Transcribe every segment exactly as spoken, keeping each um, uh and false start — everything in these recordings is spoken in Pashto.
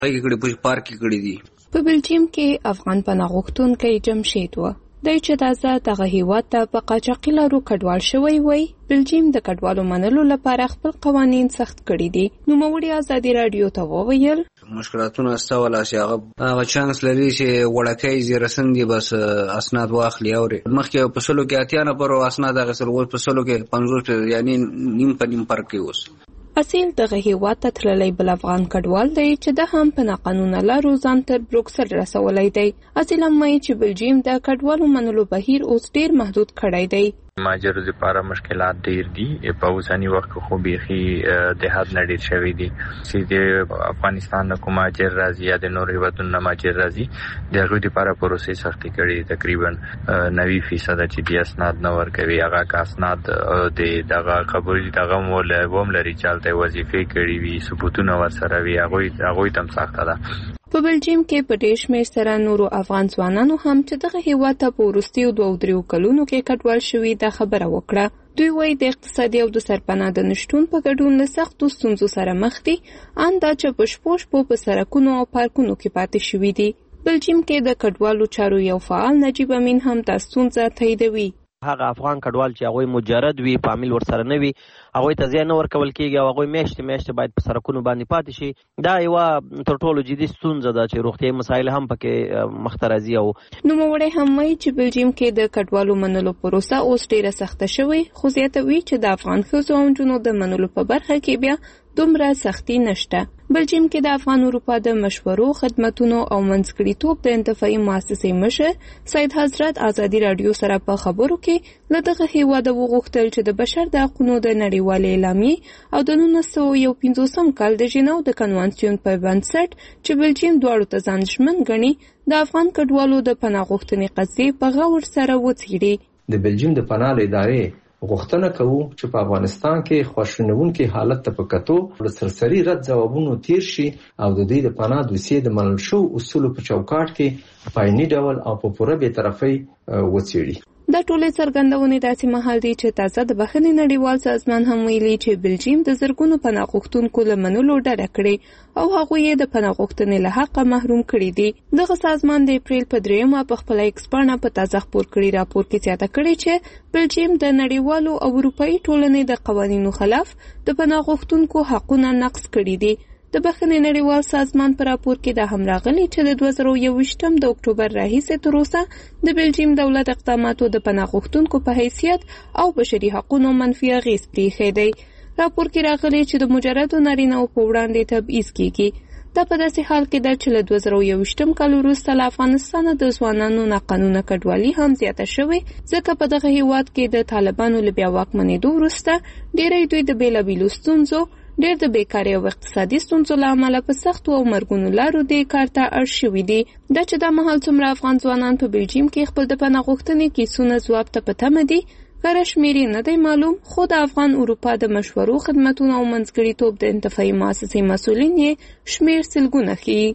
هغه کړي په پارک کې کړي دي. په بلجیم کې افغان پناه غوښتونکی جمشید و د چې تازه دغه هیواد ته په قاچاقي لارو کډوال شوی وای. بلجیم د کډوالو منلو لپاره خپل قوانین سخت کړي دي. نوموړي ازادي رادیو ته وویل مشکلاتونه استوال چې هغه هغه چانس لري چې وړکې زیرسن دي بس اسناد واخلي او مخکې په سلو کې اتیا نه پر اسناد هغه سره په سلو کې پنځوس یعنی نیم په نیم پر کې اوس. اصیل دغه هیواد ته تللی بل افغان کډوال دی چې د هم په ناقانونه لارو ځان تر بروکسل رسولی دی. اصیل هم وایي چې بلجیم د کډوالو منلو بهیر اوس ډیر محدود کړی دی. مهاجرو لپاره مشکلات ډیر دي په اوسنی وخت خو بيخي د حد نه ډیر شوی دي چې د افغانستان نه کوم مهاجر راځي یا د نور هیوادونو نه مهاجر راځي د هغوی لپاره پروسې سختي کړي. تقریبا نوي فیصد چې د اسناد نه ورکوي هغه کا اسناد د دغه قبول دغه مول ووم لري چالتې وظیفې کړي وي ثبوتونه ورسره وي هغوی هغوی تم سخته ده. په بلجیم کې په ډیر شمېر سره نورو افغان ځوانانو هم چې دغه هیواد ته په وروستیو دوه دریو کلونو کې کډوال شوي دا خبره وکړه. دوی وایي د اقتصادي او د سرپناه د نشټون په ګډون له سختو ستونزو سره مخ دي ان دا چې په شپو شپو په سړکونو او پارکونو کې پاتې شوي دي. بلجیم کې د کډوالو چارو یو فعال نجیب امین هم دا ستونزه تاییدوي. هغه افغان کډوال چې هغه مجرد وي فامیل ورسره نه وي هغه ته ځای نه ورکول کیږي او هغه میاشتې میاشتې باید په سرکونو باندې پاتې شي. دا یو تر ټولو جدي ستونزه ده چې روغتیايي مسایل هم پکې مخ ته راځي. او نوموړی هم وایي چې بلجیم کې د کډوالو منلو پروسه اوس ډیره سخته شوې خو زیاتوي چې د افغان ښځو او نجونو د منلو په برخه کې بیا دومره سختی نشته. بلجیم کې د افغان اروپا د مشورو خدماتونو او منځګړیتوب د انتفاعي مؤسسې مشر سید حضرت ازادي رادیو سره په خبرو کې له دغه هیواده وغوښتل چې د بشر د حقوقو د نړیوالې اعلامیې او د نولس سوه یو پنځوسم کال د ژنو د کنوانسیون په بنسټ چې بلجیم دواړو ته ځان ژمن ګڼي د افغان کډوالو د پناه غوښتنې قضیې په غور سره وڅېړي. د بلجیم د پناه ادارې غوښتنه کوو چې په افغانستان کې خواشینونکي حالت ته په کتو د سرسري رد ځوابونو تیر شي او د دې د پناه دوسیې د منل شو اصولو په چوکاټ کې په عیني ډول او په پوره بېطرفۍ وڅېړي. دا ټولې څرګندونې داسې مهال دي چې تازه د بخښنې نړیوال سازمان هم ویلي چې بلجیم د زرګونو پناه غوښتونکو له منلو ډډه کړې او هغوی یې د پناه غوښتنې له حقه محروم کړي دي. دغه سازمان د اپریل په دریمه په خپله ایکس پاڼه په تازه خپور کړي راپور کې زیاته کړې چې بلجیم د نړیوالو او اروپایي ټولنې د قوانینو خلاف د پناه غوښتونکو حقونه نقض کړي دي. د بخښنې نړیوال سازمان په راپور کې دا هم راغلي چې د دوه زره یوویشتم د اکتوبر راهیسې تر اوسه د بلجیم دولت اقداماتو د پناه غوښتونکو په حیثیت او بشري حقونو منفي اغېز پرېښی دی. راپور کې راغلي چې د مجردو نارینه‌و په وړاندې تبعیض کیږي. دا په داسې حال کې ده چې له دوه زره یوویشتم کال وروسته له افغانستانه د ځوانانو ناقانونه کډوالي هم زیاته شوې ځکه په دغه هیواد کې د طالبانو له بیا واکمنېدو وروسته ډېری دوی د بېلابېلو ستونزو ډېر د بیکارۍ او اقتصادي ستونزو له امله په سختو او مرګونو لارو دې کار ته اړ شوي دي. دا چې دا مهال څومره افغان ځوانان په بلجیم کې خپل د پناه غوښتنې کیسونه ځواب ته په تمه دي غره شمېر یې نه دی معلوم خو د افغان اروپا د مشورو خدمتونو او منځګړیتوب د انتفاعي مؤسسې مسؤلین یې شمېر سلګونه ښیي.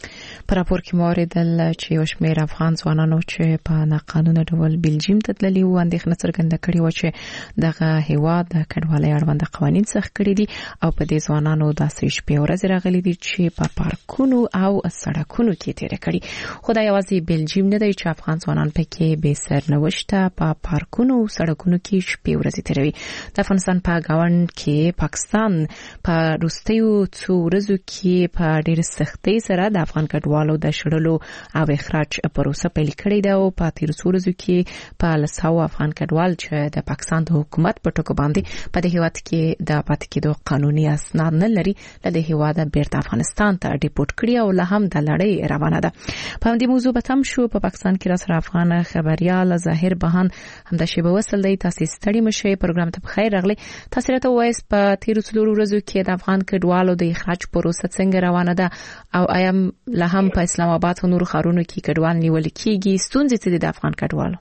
په راپور کې مو اورېدل چې یو شمېر افغان ځوانانو چې په ناقانونه ډول بلجیم ته تللي وو اندېښنه څرګنده کړې وه چې دغه هېواد د کډوالۍ اړونده قوانین سخت کړي دي او په دې ځوانانو داسې شپې ورځې راغلي دي چې په پارکونو او سړکونو کې تېره کړي. خو دا یوازې بلجیم نه دی چې افغان ځوانان پکې بې سرنوشته په پارکونو او سړکونو کې شپې ورځې تېروي. د افغانستان په ګاونډ کې پاکستان په وروستیو څو ورځو کې په ډېرې سختۍ سره د افغان کډوالو د شړلو او اخراج پروسه پیل کړې ده او په تیرو څو ورځو کې په لسو افغان کډوال چې د پاکستان د حکومت په ټکو باندې په دې هیواد کې د پاتې کېدو قانوني اسناد نه لري له دې هیواده بیرته افغانستان ته ډیپورټ کړي او له هم د لړۍ روانه ده. په همدې موضوع به تم شو. په پاکستان کې را سره افغان خبريال ظاهر بهان همدا شی به وصل دی. تاسو ستړي مشه پروګرام ته بخیر راغلی. تاسو راته وایس په تیرو څو ورځو کې د افغان کډوالو د اخراج پروسه څنګه روانه ده او ایم له هم په اسلام آباد او نور ښارونو کې کډوال نیول کیږي ستونزې څه دي د افغان کډوالو؟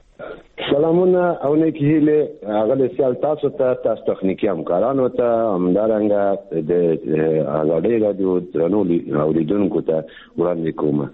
سلامونه او نیکی هیله هغه سیال تاسو ته تاسو تخنیکی همکارانو ته همدارنګه د ازادي رادیو درنو اوریدونکو ته وړاندې کوم.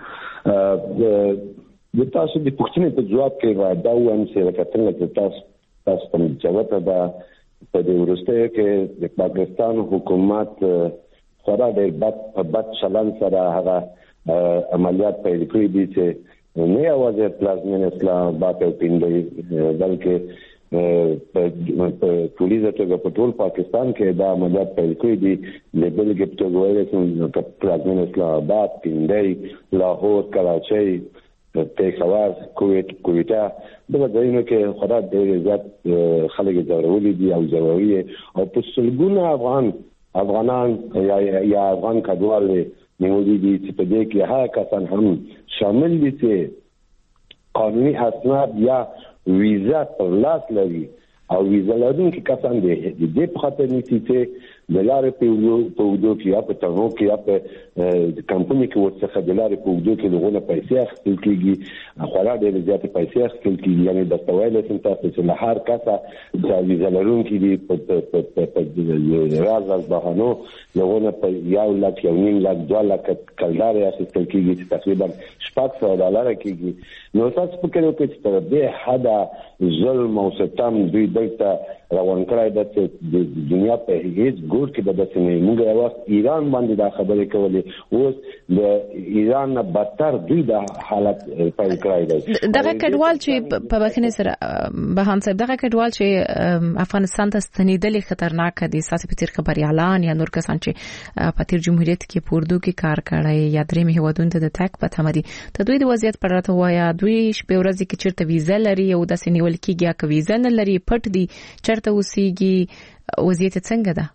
د تاسو د پوښتنې په جواب کې دا وایم چې څنګه تاسو تاسو په جواب ته په دې ورسته کې د پاکستان حکومت خورا ډېر بد بد چلند سره هغه عملیات پیل کړی دي چې نه یوازې پلازمینه اسلام آباد او پیندې بلکې په ټولیزه توګه په ټول پاکستان کې دا عملیات پیل کړی دي د بلګ په توګه ویل چې پلازمینه اسلام آباد، پیندې، لاهور، کراچۍ، پیښور، کویت، کویټا دغه ځایونو کې خورا ډېر زیات خلک ځورولي دي او ځوروي او په سلګونه افغان افغانان یا یا افغان کډوال نیولي دي چې په دې کې هغه کسان هم شامل دي چې قانوني اسناد یا ویزا پر لاس لري او ویزا لرونکي کسان دي د دې په خاطر نیسي چې د لارې په اوږدو کې یا په ترنو کې یا په کمپنۍ کې ورڅخه د لارې په اوږدو کې دغونه پیسې اخیستل کېږي، خورا ډېرې زیاتې پیسې اخیستل کېږي. یعنې درته ویلی شم تاسو چې له هر کسه چې ویزا لرونکي دي په راز راز بهانو دغونه په یو لک یو نیم لک دوه لکه کلدارې اخیستل کېږي چې تقریبا شپږ سوه ډالره کېږي. نو تاسو فکر وکړئ چې تر دې حده ظلم او ستم دوی دلته روان کړی ده چې د دنیا په هیڅ ګوټ کې به داسې نه وي. موږ یو وخت ایران باندې دا خبرې کولې، اوس د ایران نه بدتر دوی دا حالت پیل کړی دی. دغه کډوال چې په بخښنې سره بهان صاحب دغه کډوال چې افغانستان ته ستنېدلي خطرناک دي، ستاسو په تیر خبريالان یا نور کسان چې په تیر جمهوریت کې په اردو کې کار کړی یا درېیم هیوادونو ته د تګ په تمه دي، ته دوی د وضعیت په اړه وایي دوی شپې ورځې کې چیرته ویزا لري او داسې نیول کېږي یا که ویزا نه لري پټ دي چیرته اوسېږي، وضعیت څنګه ده؟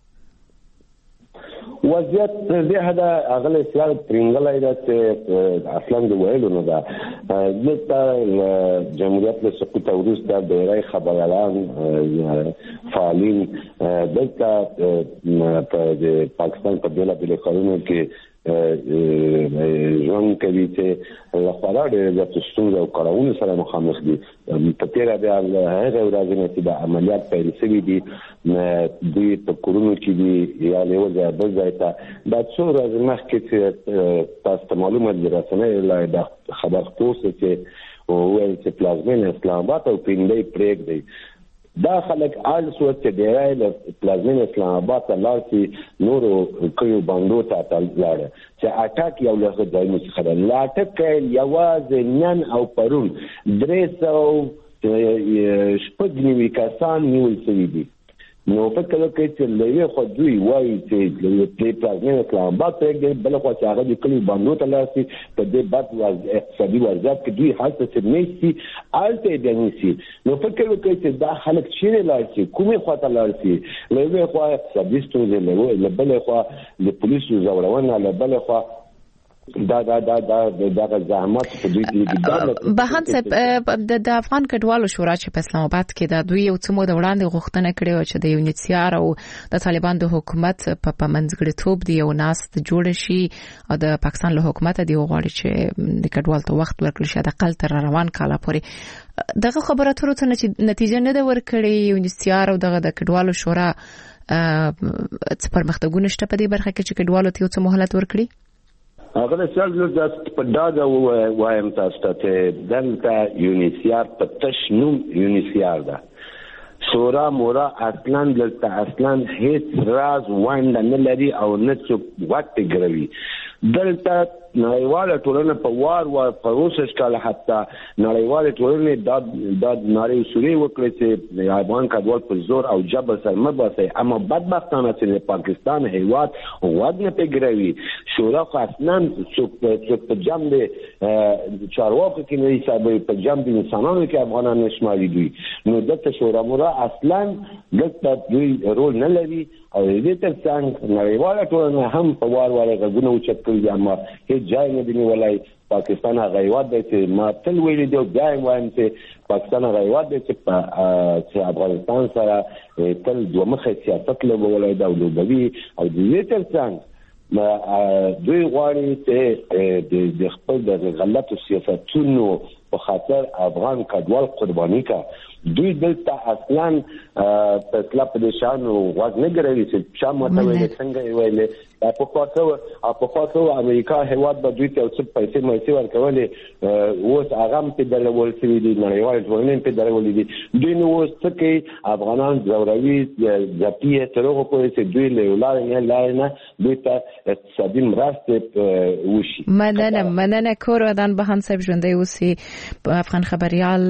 وضعیت دې حدا اغله سیال پرنګلای ده چې اصلا د ویلو نه ده. دلته جمهوریت له سقوط وروسته ډېری خبريالان فعالین دلته په پاکستان په بېلابېلو ښارونو کې ژوند کوي چې له خورا ډېرو زیاتو ستونزو او کړاوونو سره مخامخ دي. په تېره بیا هغه ورځې نه چې د عملیات پیل شوي دي دوی په کورونو کې دي یا له یو ځایه بل ځای ته. دا څو ورځې مخکې چې تاسو ته معلومه د رسنیو له دا خبر خپور شو چې وویل چې پلازمینه اسلام آباد او پیندۍ پرېږدي. دا خلک آل سو چې ډېری له پلازمینه اسلام آباد ته لاړ شي نورو کلیو بانډو ته لاړه چې اټک یو له ځایونو څخه ده. له اټک یوازې نن او پرون درې سوه شپږ نوي کسان نیول شوي دي. نو فکر وکړئ چې له یوې خوا دوی وایي چې د پلازمینه اسلام آباد پرېږدي، بله خوا چې هغه د کلیو بانډو ته لاړ شي په دې بد اقتصادي وضعیت کې دوی هلته چې نیسي هلته یې بیا نیسي. نو فکر وکړئ چې دا خلک چیرې لاړ شي، کومې خوا ته لاړ شي؟ له یوې خوا اقتصادي ستونزې، له بلې خوا د پولیسو ځورونه، له بلې خوا دا دا دا دا دا زحمت په دوی کې. بهان صاحب د افغان کډوالو شورا چې په اسلام آباد کې دا دوی یو څه موده وړاندې غوښتنه کړې و چې د یونیسیار او د طالبان د حکومت په منځګړیتوب دی یو ناست جوړ شي او د پاکستان له حکومت دی غواړي چې د کډوال ته وخت ورکړي شي د اقل تر روان کال پورې. دغه خبره تر اوسه نتیجه نه ده ورکړې. یونیسیار او دغه د کډوالو شورا څه پرمختګونه شته په دې برخه کې چې کډوالو ته یو څه مهلت ورکړي؟ هغه څه چې په داګه وایم تاسو ته دلته یونیسیار په تش نوم یونیسیار ده، شورا مورا اصلا دلته اصلا هیڅ راز وانده نه لري او نه څوک وخت ګروي. دلته نړیواله ټولنه په وار وار په روسش کال حتی نړیواله ټولنه دا د نړۍ سوري وکړي چې د افغان کډوال په زور او جبر سره مباسي، اما بدبختانه چې پاکستان هیواد واد نه پیګروي. شورا خو اصلا څوک په جام د چارواکو کې نه حسابي، په جام د انسانانو کې افغانان نشماري دي. نو دلته شورا مورا اصلا دلته دوی رول نه لري او دې ترڅنګ نړیواله ټولنه هم په وار وار غوونه اوچت کړي، اما هیڅ ځای نه دی نیولای. پاکستان هغه هیواد دی چې ما تل ویلي دی او بیا یې وایم چې پاکستان هغه هیواد دی چې افغانستان سره تل دوه مخی سیاست لوبولی دی او لوبوي او د دې ترڅنګ دوی غواړي چې د خپل د غلطو سیاستونو په خاطر افغان کډوال قرباني کا. دوی دلته اصلا په اصلاح په دې شان غوږ نه ګرځي چې شام ته ویل څنګه ویل په خاطر او په خاطر امریکا هیواد به دوی ته څه پیسې مېسي ورکولې اوس هغه په دلول سوي دي نړیوال ټولنې په دلول دي دوی نو اوس څه کوي افغانان زوروي ځپي تر هغه پورې چې دوی له ولای نه لای نه دوی ته اقتصادي مرسته وشي. مننه مننه کورودان بهان صاحب ژوندۍ اوسي. افغان خبريال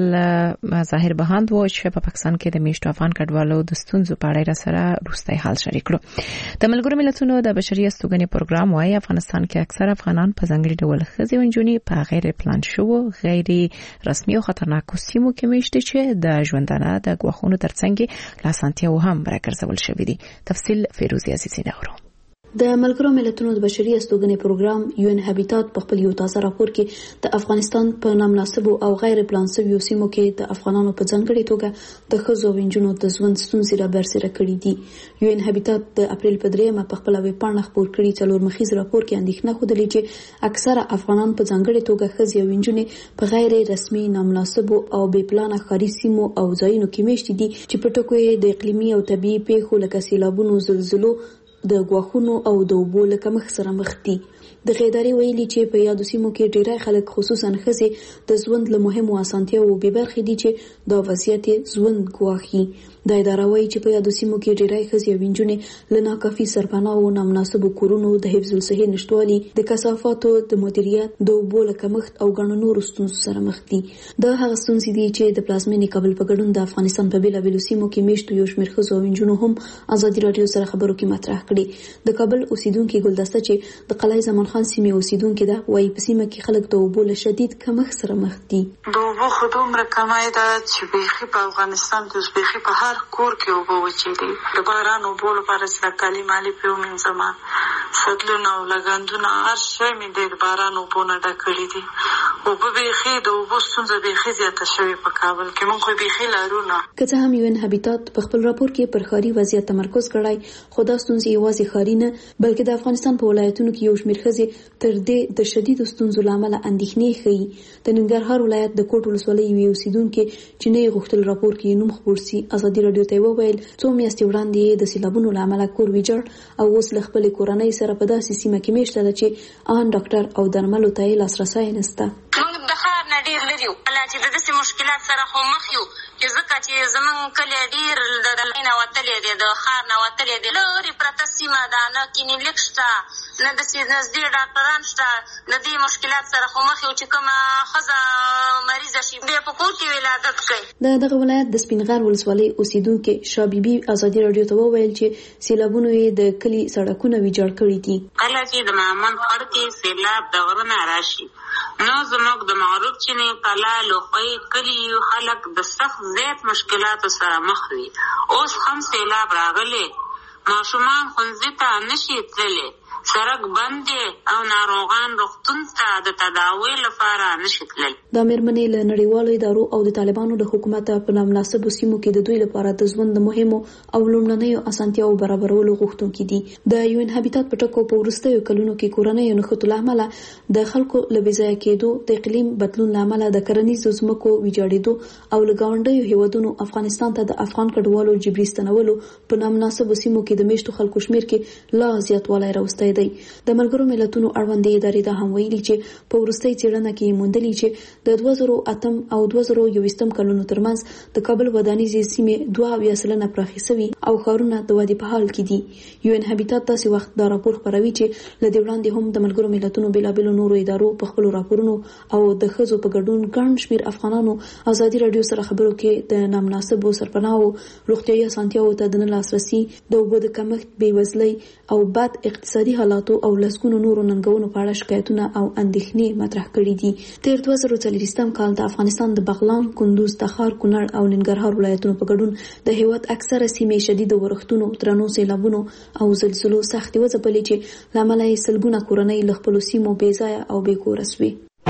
ظاهر بهاند و چې په پاکستان کې د میشتو افغان کډوالو د ستونزو په اړه سره روستي حال شریک کړو. د ملګرو ملتونو د بشري استوګنې پروګرام وايي افغانستان کې اکثر افغانان په ځانګړي ډول ښځې او نجونې په غیر پلان شوو غیر رسمي او خطرناکو سیمو کې میشته چې د ژوندانه د ګواښونو ترڅنګ لا سانتیاو هم راګرځول شوی دي. تفصیل فیروزی عزیزی نورو. د ملګرو ملتونو د بشري استوګنې پروګرام یو ان هابیټات په خپل یو تازه راپور کې د افغانستان په نامناسبو او غیر پلان شویو سیمو کې د افغانانو په ځانګړي توګه د ښځو او نجونو د ژوند ستونزې را برسېره کړې دي. یو ان هابیټات د اپریل په دریمه په خپل ویب پاڼه خپور کړي څلور مخیز راپور کې اندېښنه ښودلې چې اکثره افغانان په ځانګړي توګه ښځې او نجونې په غیر رسمي نامناسبو او بې پلانه ښاري سیمو او ځایونو کې میشتې دي چې په ټکو یې د اقلیمي او طبیعي پیښو لکه سیلابونو، زلزلو، د غواخونو او د اوبو له کمښت سره مخ دي. د غیداري ویلي چې په یادو سیمو کې ډیری خلک خصوصا ښځې د ژوند له مهمو اسانتیاوو بې برخې دي چې دا وضعیت ژوند ګواښي. د اداره وایي چې په یادو سیمو کې ډیری ښځې او نجونې له ناکافي سرپناه او نامناسبو کورونو، د حفظ الصحې نشتوالي، د کثافاتو د مدیریت، د اوبو له کمښت او ګڼو نورو ستونزو سره مخ دي. دا هغه ستونزې دي چې د پلازمېنې کابل په ګډون د افغانستان په بېلابېلو سیمو کې میشتو یو شمېر ښځو او نجونو هم ازادي راډیو سره خبرو کې مطرح کړي. د کابل اوسیدونکي ګلدسته چې د قلعه زمان خان سیمې اوسیدونکي ده وایي په سیمه کې خلک د اوبو له شدید کمښت سره مخ دي. د اوبو خو دومره کمای ده چې بیخي په افغانستان کې اوس بیخي په هر کور کې اوبه وچېدي. د باران اوبو لپاره چې د کالي مالي پرې ومینځم، سطلونه او لګندونه هر شی مې د باران اوبو نه ډک کړي دي. اوبه بیخي د اوبو ستونزه بیخي زیاته شوې په کابل کې، موږ خو بیخي لرو نه. که څه هم یو ان هابیټات په خپل راپور کې پر ښاري وضعیت تمرکز کړی، خو دا ستونزې یوازې ښاري نه بلکې د افغانستان په ولایتونو کې یو شمېر ښځې تر دې د شدیدو ستونزو له امله اندېښنې ښیي. د ننګرهار ولایت د کوټ ولسوالۍ یوې اوسیدونکې چې نه یې غوښتل راپور کې نوم خپور سي، ازادي راډیو ته وویل څو میاشتې وړاندې د سیلابونو له امله کور ویجاړ او اوس له خپلې کورنۍ سره په داسې سیمه کې میشته ده چې ان ډاکټر او درملو ته یې لاسرسی نشته. موږ د ښار نه ډېر لرې یو، کله چې د داسې مشکلات سره خو مخ یو چې ځکه چې زموږ کلی ډېر د ډلۍ نه وتلی دی، د ښار نه وتلی دی، لرې پرته سیمه ده، نه کلینیک شته، نه داسې نږدې ډاکټران شته. د دې مشکلات سره خو مخ یو چې کومه ښځه مریضه شي بیا په کور کې ولادت کوي. د دغه ولایت د سپینغر ولسوالۍ اوسیدونکې شاه بیبي ازادي راډیو ته وویل چې سیلابونو یې د کلي سړکونه ویجاړ کړي دي. کله چې د مامن خړ کې سیلاب د غره نه راشي نو زموږ د معروف چینې کلا لوخۍ کلي خلک د سخت زیات مشکلاتو سره مخ وي. اوس هم سیلاب راغلی، ماشومان ښوونځي ته نشي تللی، سړک بند دی او ناروغان روغتون ته د تداوی لپاره نشي تللی. دا مېرمنې له نړیوالو ادارو او د طالبانو د حکومت په نامناسبو سیمو کې د دوی لپاره د ژوند د مهمو او لومړنیو اسانتیاو برابرولو غوښتونکي دي. د یو ان هابیټات په ټکو په وروستیو کلونو کې کورنیو نښتو له امله د خلکو له بې ځایه کېدو، د اقلیم بدلون له امله د کرنیزو ځمکو ویجاړېدو او له ګاونډیو هیوادونو افغانستان ته د افغان کډوالو جبري ستنولو په نامناسبو سیمو کې د میشتو خلکو شمېر کې لا زیاتوالی راوستی دی. د ملګرو ملتونو اړوندې ادارې دا هم ویلي چې په وروستۍ څېړنه کې موندلي چې د دوه زره اتم او دوه زره یوویشتم کلونو ترمنځ د کابل ودانیزې سیمې دوه اویا سلنه پراخې سوي او ښارونه د ودې په حال کې دي. یو ان هابیټات داسې وخت دا راپور خپروي چې له دې وړاندې هم د ملګرو ملتونو بېلابېلو نورو ادارو په خپلو راپورونو او د ښځو په ګډون ګڼ شمېر افغانانو ازادي راډیو سره خبرو کې د نامناسبو سرپناهو، روغتیايي اسانتیاوو ته د نه لاسرسي، د اوبو د کمښت، بېوزلۍ او بد اقتصادي حالاتو او لسګونو نورو ننګونو په اړه شکایتونه او اندېښنې مطرح کړي دي. تیر دوه زره څلوېښتم کال د افغانستان د بغلان، کندوز، تخار، کونړ او ننګرهار ولایتونو په ګډون د هېواد اکثره سیمې شدیدو ورښتونو، درنو سیلابونو او زلزلو سختې وځپلې چې له امله یې سلګونه کورنۍ له خپلو سیمو بې ځایه او بې کوره سوې.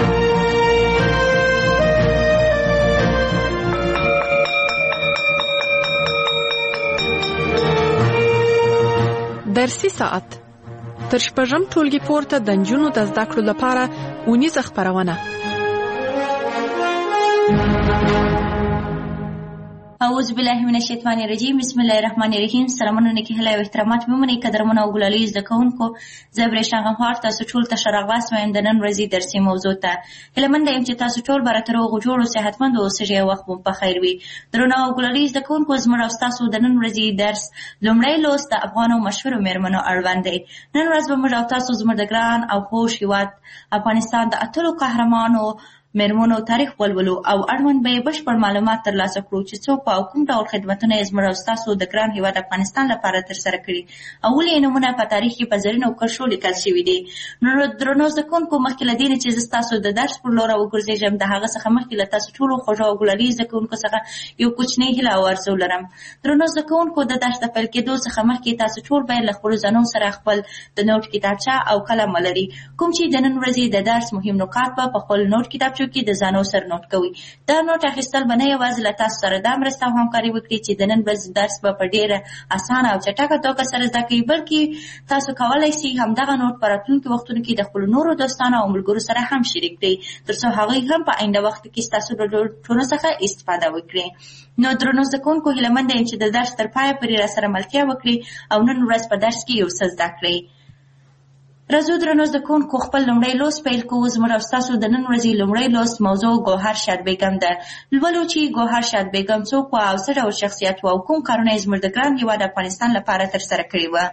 درسي ساعت تر شپږم ټولګي پورته د نجونو د زده کړو لپاره اونیزه خپرونه. اعوذ بالله من الشیطان الرجیم بسم الله الرحمن الرحیم. سلامونه نیکی هلا او احترامات ممنې قدرمن او ګلالي زده کوونکو زبر شنغم هارت تاسو ټول ته شرغواس وایم د نن ورځې درسي موضوع ته هلمند یم چې تاسو ټول براتر او جوړو صحتمند او سجه وخت په خیر وي. درنو او ګلالي زده کوونکو زموږ او تاسو د نن ورځې درس لومړی لوست د افغانو مشهور میرمنو اړوند دی. نن ورځ به موږ او تاسو زموږ د ګران او خوش هیواد افغانستان د اتلو قهرمانو میرمنو تاریخ ولولو او اړوند به بشپړ معلومات ترلاسه کړو چې څوک او کوم ډول خدمتونه یې زموږ او تاسو د ګران هیواد افغانستان لپاره ترسره کړي او ولې نمونه په تاریخ کې په زرینو کرښو لیکل شوي دي. نو درنو زده کوونکو مخکې له دې نه چې زه ستاسو د درس پر لور وګرځېږم د هغه څخه مخکې له تاسو ټولو خوږو او ګلالي زده کوونکو څخه یو کوچنی هیله او ارزو لرم. درنو زده کوونکو د درس د پیل کېدو څخه مخکې تاسو ټول باید له خپلو ځانونو سره خپل د نوټ کتابچه او قلم ولري. کوم چې د نن ورځې د درس مهم نکات به په خپل نوټ کتابچو کې د ځانو سره نوٹ کوي. دا نوٹ اخیستل به نه یوازې له تاسو سره دا مرسته او همکاري وکړي چې د نن ورځې درس به په ډېره اسانه او چټکه توګه سره زده کوي، بلکې تاسو کولی شئ همدغه نوٹ په راتلونکي وختونو کې د خپلو نورو دوستانو او ملګرو سره هم شریک کړئ تر څو هغوی هم په آینده وخت کې ستاسو له نوټونو څخه استفاده وکړي. نو درنو زده کوونکو هیلهمنده یم چې د درس تر پایه پورې راسره ملتیا وکړي او نن ورځ په درس کې یو څه زده کړئ. راځو درنو زده کوونکو خپل لومړی لوست پیل کوو. زموږ او ستاسو د نن ورځې لومړی لوست موضوع ګوهر شاد بیګم ده. لولو چې ګوهر شاد بیګم څوک وه او څه ډول شخصیت وه او کوم کارونه یې زموږ د ګران هېواد افغانستان لپاره ترسره کړي وه.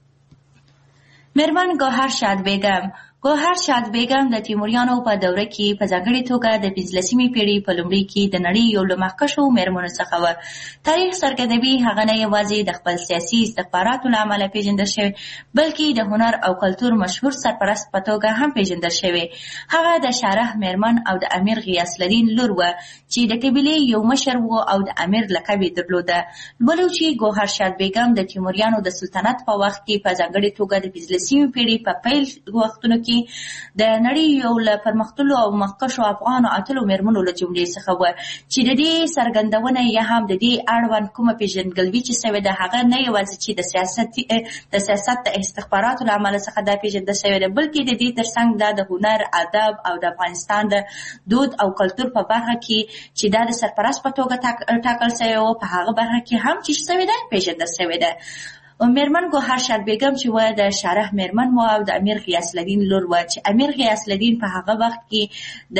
میرمن ګوهر شاد بیګم ګوهر شاد بیګم د تیموریانو په دوره کې په ځانګړې توګه د پنځلسمې پېړۍ په لومړي کې د نړۍ یو له مخکښو میرمنو څخه وه. تاریخ څرګندوي هغه نه یوازې د خپل سیاسي استخباراتو له امله پیژندل شوې بلکې د هنر او کلتور مشهور سرپرست په توګه هم پیژندل شوې. هغه د شارح میرمن او د امیر غیاث الدین لور وه چې د قبیلې یو مشر و او د امیر لقب یې درلوده. لولو چې ګوهر شاد بیګم د تیموریانو د سلطنت په وخت کې په ځانګړې توګه د پنځلسمې پېړۍ په پیل وختونو کې د نړۍ یو له پرمختللو او مخکښو افغانو اتلو میرمنو له جملې څخه وه چې د دې څرګندونه یا هم د دې اړوند کومه پیژندګلوي چې سوې ده هغه نه یوازې چې د سیاست د سیاست د استخباراتو له امله څخه دا پیژندل شوې ده بلکې د دې ترڅنګ دا د هنر، ادب او د افغانستان د دود او کلتور په برخه کې چې دا د سرپرست په توګه ټاکل شوی و په هغه برخه کې هم چې شوې ده پیژندل شوې ده. میرمن ګوهر شاد بیګم چې وه د شارح میرمن وه او د امیر غیاث الدین لور وه چې امیر غیاث الدین په هغه وخت کې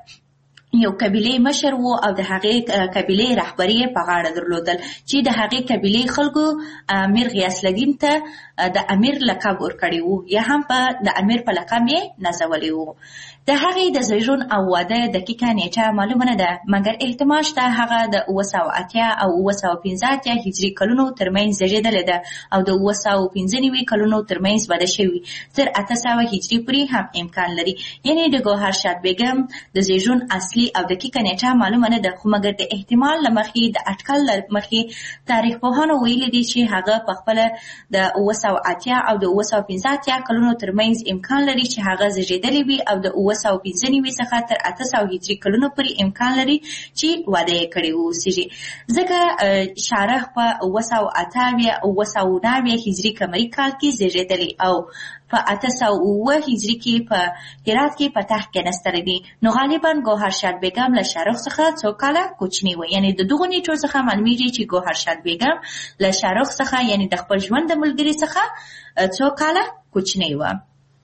د یو قبیلې مشر و او د هغې قبیلې رهبري یې په غاړه درلودل چې د هغې قبیلې خلکو امیر غیاث الدین ته د امیر لقب ورکړی و یا هم په د امیر په لقب یې نازولی و. د هغې د زیږون او واده دقیقه نیټه معلومه نه ده مګر احتمال شته هغه د اوه سوه اتیا او اوه سوه پنځه اتیا هجري کلونو ترمنځ زیږېدلې ده او د اوه سوه پنځه نوي کلونو ترمنځ واده شوي تر اته سوه هجري پورې هم امکان لري. یعنې د ګوهر شاد بیګم د زیږون اصلي او دقیقه نیټه معلومه نه ده خو مګر د احتمال له مخې د اټکل له مخې تاریخ پوهانو ویلي دي چې هغه پخپله د اوه سوه اتیا او د اوه سوه پنځه اتیا کلونو ترمنځ امکان لري چې هغه زیږېدلې وي او د اوه سوه پنځه نوي څخه تر اته سوه هجري کلونو پورې امکان لري چې واده یې کړی واوسېږي ځکه شارح په اوه سوه اته اویا اوه سوه نهه اویا هجري قمري کال کې زیږېدلی او په اته سوه اوه هجري کې په هرات کې په تخت کېناستلی دی. نو غالبا ګوهر شاد بیګم له شارح څخه څو کاله کوچنی وه. یعنې د دغو نیټو څخه معلومیږي چې ګوهر شاد بیګم له شارح څخه یعنې د خپل ژوند د ملګري څخه څو کاله کوچنی وه.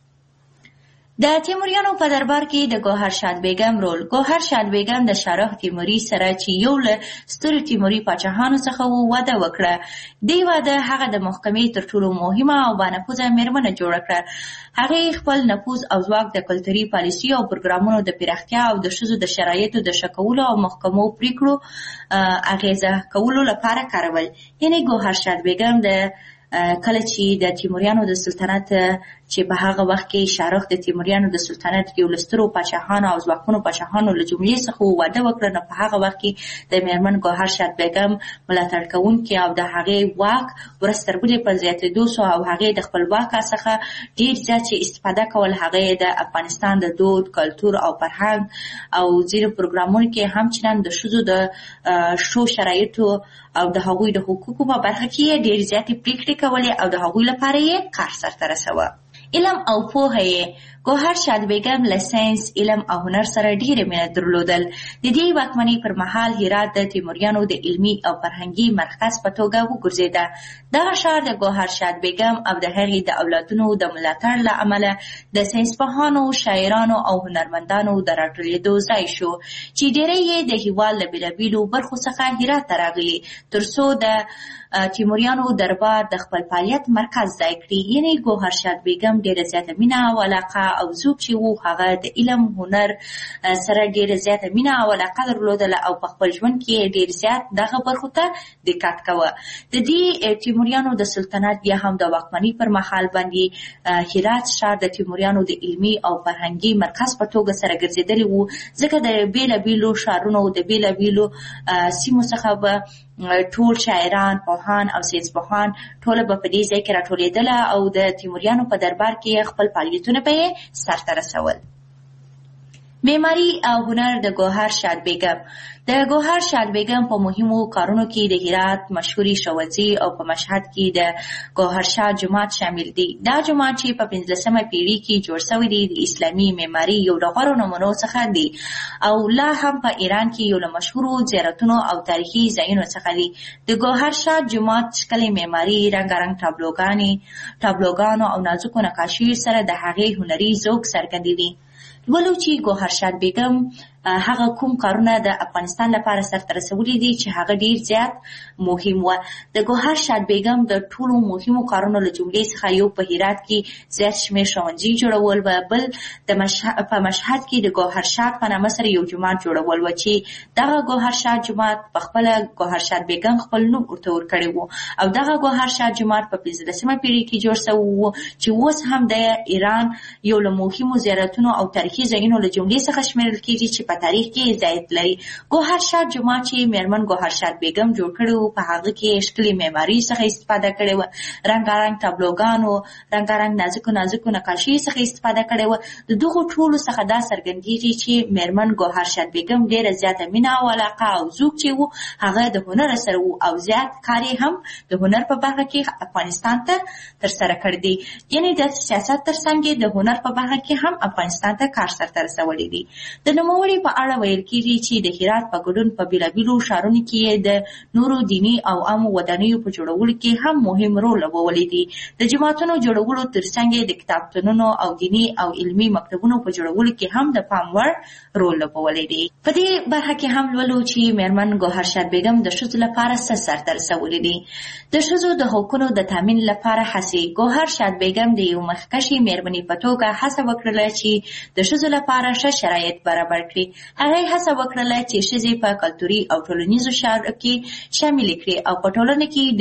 د تیموریانو په دربار کې د ګوهر شاد بیګم رول. ګوهر شاد بیګم د شارح تیموري سره چې یو له سترو تیموري پاچاهانو څخه و واده وکړه. دې واده هغه د محکمې تر ټولو مهمه او بانفوذه میرمنه جوړه کړه. هغې خپل نفوذ او ځواک د کلتوري پالیسي او پروګرامونو د پراختیا او د ښځو د شرایطو د ښه کولو او محکمو پریکړو اغیزه کولو لپاره کارول. یعنې ګوهر شاد بیګم د کله چې د تیموریانو د سلطنت چې په هغه وخت کې شارح د تیموریانو د سلطنت یو له سترو پاچاهانو او ځواکمنو پاچاهانو له جملې څخه واده وکړه نو په هغه وخت کې د میرمن ګوهر شاد بیګم ملاتړ کوونکي او د هغې واک ورځ تر بلې په زیاتېدو سو او هغې د خپل واک څخه ډېر زیات چې استفاده کول هغې د افغانستان د دود، کلتور او فرهنګ او ځینو پروګرامونو کې هم چندان د ښځو د ښو شرایطو او د هغوی د حقوقو په برخه کې ډېر زیاتې پریکړې کولې او د هغوی لپاره یې کار سرته رسوه. علم او پوهه یې ګوهر شاد بیګم له ساینس، علم او هنر سره ډېره مینه درلودل. د دې واکمنۍ پر مهال هرات د تیموریانو د علمي او فرهنګي مرکز په توګه وګرځېده. دغه ښار د ګوهر شاد بیګم او د هغې د اولادونو د ملاتړ له امله د ساینسپوهانو، شاعرانو او هنرمندانو د راټولېدو ځای شو چې ډېری یې د هېواد له بېلابېلو برخو څخه هرات ته راغلي تر څو د تیموریانو دربار د خپل فعالیت مرکز ځای کړي. یعنې ګوهر شاد بیګم ډېره زیاته مینه او علاقه او ذوق چې و هغه د علم هنر سره ډېره زیاته مینه او علاقه درلودله او په خپل ژوند کې ډېر زیات دغه برخو ته دقت کوه. د دې تیموریانو د سلطنت یا هم د واکمنۍ پر مهال باندې هرات ښار د تیموریانو د علمي او فرهنګي مرکز په توګه سره ګرځېدلی و، ځکه د بېلابېلو ښارونو د بېلابېلو سیمو څخه به ټول شاعران، پوهان او ساینسپوهان ټوله به په دې ځای کې راټولېدله او د تیموریانو په دربار کې خپل فعالیتونه به یې سرته رسول. معماري او هنر د ګوهر شاد بیګم د ګوهر شاد بیګم په مهمو کارونو کې د هرات مشهوري ښوونځي او په مشهد کې د ګوهر شاد جومات شامل دي. دا جومات چې په پنځلسمه پیړۍ کې جوړ شوی دی د اسلامي معماري یو له غوره نمونو څخه دی او لا هم په ایران کې یو له مشهورو زیارتونو او تاریخي ځایونو څخه دی. د ګوهر شاد جومات ښکلې معماري، رنګارنګ ټابلوګانې ټابلوګانو او نازکو نقاشیو سره د هغې هنري ذوق څرګندوي. ولو چې ګوهر شاد بیګم هغه کوم کارونه د افغانستان لپاره سرته رسولي دي چې هغه ډیر زیات مهم و. د ګوهر شاد بیګم د ټولو مهمو کارونو له جملې څخه یو په هرات کې زیات شمېر ښوونځي جوړول و، بل د په مشهد کې د ګوهر شاد په نامه سره یو جومات جوړول و چې دغه ګوهر شاد جومات په خپله ګوهر شاد بیګم خپل نوم ورته ورکړی و او دغه ګوهر شاد جومات په پنځلسمه پیړۍ کې جوړ شوی و چې اوس هم د ایران یو له مهمو زیارتونو او تاریخي ځایونو له جملې څخه شمیرل کېږي چې په تاریخ کې ځای لري. ګوهر شاد جومات چې میرمن ګوهر شاد بیګم جوړ کړی و په هغه کې ښکلې معماري څخه استفاده کړې وه، رنګارنګ ټابلوګانو، رنګارنګ نازکو نازکو نقاشي څخه استفاده کړې وه. د دغو ټولو څخه دا څرګندېږي چې میرمن ګوهر شاد بیګم ډېره زیاته مینه او علاقه او ذوق چې و هغه د هنر سره و او زیات کار یې هم د هنر په برخه کې افغانستان ته ترسره کړی دی. یعنې د سیاست تر څنګ د هنر په برخه کې هم افغانستان ته کار سرته رسولی دی. د نوموړي په اړه ویل کېږي چې د هرات په ګډون په بېلابېلو ښارونو کې د نورو دیني او عامو ودانیو په جوړولو کې هم مهم رول لوبولی دی. د جوماتونو جوړولو تر څنګ د کتابتونونو او دیني او علمي مکتبونو په جوړولو کې هم د پام وړ رول لوبولی دی. په دې برخه کې هم لولو چې میرمن ګوهر شاد بیګم د ښځو لپاره څه سرته رسولی دی. د ښځو د حقونو د تامین لپاره هڅې. ګوهر شاد بیګم د یو مخکښې میرمنې په توګه هڅه وکړله چې د ښځو لپاره ښه شرایط برابر کړي. هغې هڅه وکړله چې ښځې په کلتوري او ټولنیزو چارو کې شاملې کړي او په ټولنه کې د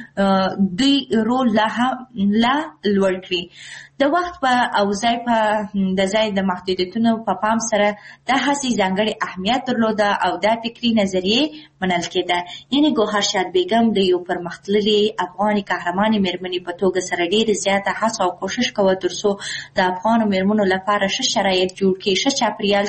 دوی رول لا لوړ کړي. د وخت په او ځای په د ځای د محدودیتونو په پام سره دا هڅې ځانګړې اهمیت درلوده او دا فکري نظریې منل کېده. یعنې ګوهر شاد بیګم د یو پرمختللې افغاني قهرمانې میرمنې په توګه سره ډېره زیاته هڅه او کوشش کوه تر څو د افغانو میرمنو لپاره ښه شرایط جوړ کړي، ښه چاپېریال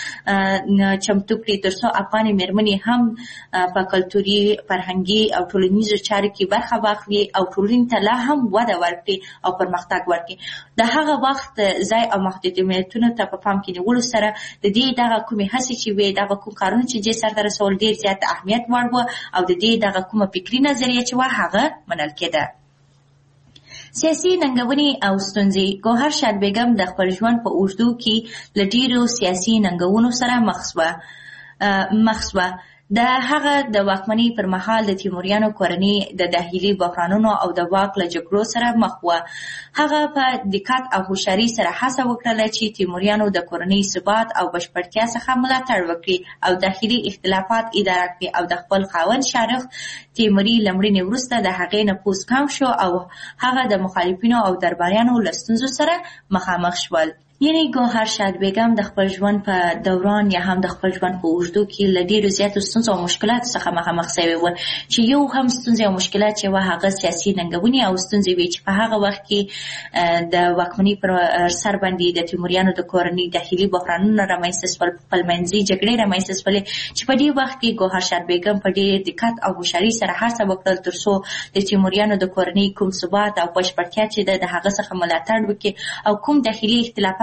چمتو کړي تر څو افغانې میرمنې هم په کلتوري، فرهنګي او ټولنیزو چارو کې برخه واخلي او ټولنې ته لا هم وده ورکړي او پرمختګ ورکړي. د هغه وخت ځای او محدودیتونو ته په پام کې نیولو سره د دې دغه کومې هڅې چې وې، دغه کوم کارونه چې دې سرته رسول ډېر زیات اهمیت وړ وه او د دې دغه کومه فکري نظریه چې وه هغه منل کېده. سیاسي ننګونې او ستونزې. ګوهر شاد بیګم د خپل ژوند په اوږدو کې له ډېرو سیاسي ننګونو سره مخ شوه. د هغه د واکمنۍ پر مهال د تیموریانو کورنۍ د داخلي بحرانونو او د واک له جګړو سره مخ وه. هغه په دقت او هوښیارۍ سره هڅه وکړله چې تیموریانو د کورنۍ ثبات او بشپړتیا څخه ملاتړ وکړي او داخلي اختلافات اداره کړي او د خپل خاوند شارخ تیموري له مړینې وروسته د هغې نفوذ کم شو او هغه د مخالفینو او درباریانو له ستونزو سره مخامخ شول. یعنې ګوهر شاد بیګم د خپل ژوند په دوران یا هم د خپل ژوند په اوږدو کې له ډېرو زیاتو ستونزو او مشکلاتو څخه مخامخ شوې وه چې یو هم ستونزې او مشکلات چې وه هغه سیاسي ننګونې او ستونزې وې چې په هغه وخت کې د واکمنۍ پر سر باندې د تیموریانو د کورنۍ داخلي بحرانونه رامنځته شول، خپلمنځي جګړې رامنځته شولې چې په دې وخت کې ګوهر شاد بیګم په ډېر دقت او هوښیارۍ سره هڅه وکړل تر څو د تیموریانو د کورنۍ کوم ثبات او بشپړتیا چې د هغه څخه ملاتړ وکړي او کوم داخلي اختلافات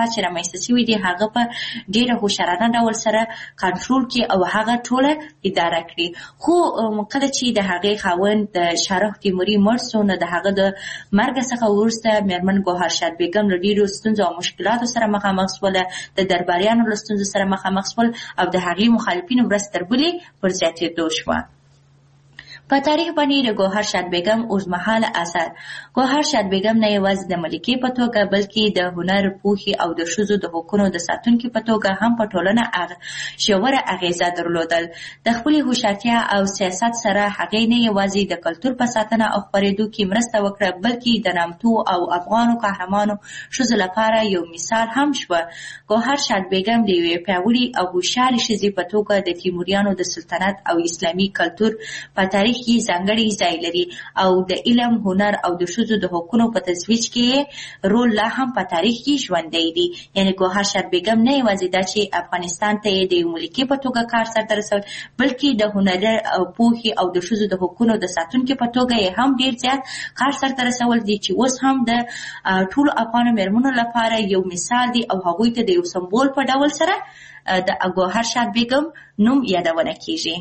چې رامنځته شوي دي هغه په ډېره هوښیارانه ډول سره کنټرول کړي او هغه ټوله اداره کړي. خو کله چې د هغې خاوند د شاهرخ تیموري مړ سو نو د هغه د مرګ څخه وروسته مېرمن ګوهرشاد بیګم له ډېرو ستونزو او مشکلاتو سره مخامخ شوله، د درباریانو له ستونزو سره مخامخ شول او د هغې مخالفینو ورځ تر بلې پر زیاتېدو شوه. په تاریخ باندې د ګوهرشاد بیګم اوږدمهاله اثر. ګوهرشاد بیګم نه یوازې د ملکې په توګه بلکې د هنر، پوهې او د ښځو د حقونو د ساتونکي په توګه هم په ټولنه ژوره اغیزه درلودل. د خپلې هوښیارتیا او سیاست سره هغې نه یوازې د کلتور په ساتنه او خپرېدو کې مرسته وکړه بلکې د نامتو او افغانو قهرمانو ښځو لپاره یو مثال هم شوه. ګوهرشاد بیګم د یوې پیاوړې او هوښیارې ښځې په توګه د تیموریانو د سلطنت او اسلامي کلتور په تاریخ کې ځانګړی ځای لري او د علم، هنر او د ښځو د حقونو په ترویج کې رول لا هم په تاریخ کې ژوندی دی. یعنې ګوهرشاد بیګم نه یوازې دا چې افغانستان ته یې د یو ملکې په توګه کار سرته رسول بلکې د هنر او پوهې او د ښځو د حقونو د ساتونکي په توګه یې هم ډېر زیات کار سرته رسول دي چې اوس هم د ټولو افغانو مېرمنو لپاره یو مثال دی او هغوی ته د یو سمبول په ډول سره د ګوهرشاد بیګم نوم یادونه کیږي.